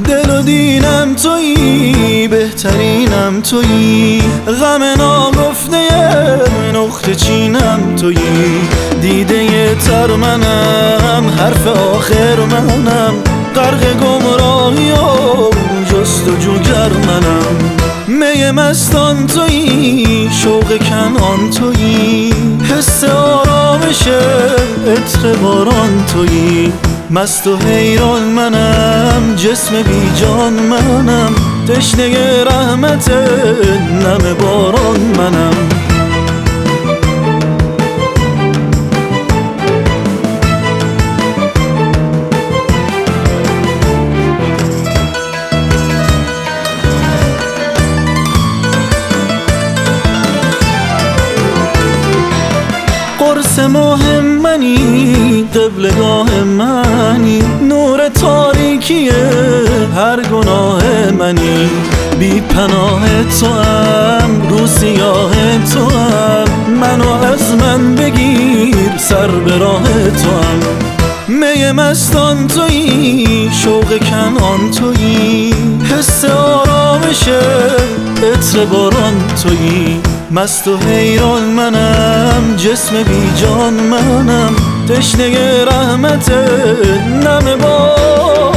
دل و دینم تویی، بهترینم تویی، غم ناگفته نقطه چینم تویی، دیده تر منم، حرف آخر منم، غرق گمراهی و جستجوگر منم. می مستان تویی، شوق کنان تویی، حس آرامش عطر باران تویی، مست و حیران منم، جسم بی جان منم، تشنه رحمت نم باران منم. قرص ماه منی، قبلگاه منی، نور تاریکی هر گناه منی، بی پناه توام، رو سیاه توام، منو از من بگیر، سر به راه توام. می مستان تویی، شوق کنان تویی، حس آرامش عطر باران تویی، مست و حیران منم، جسم بی جان منم، تشنه رحمت نم باران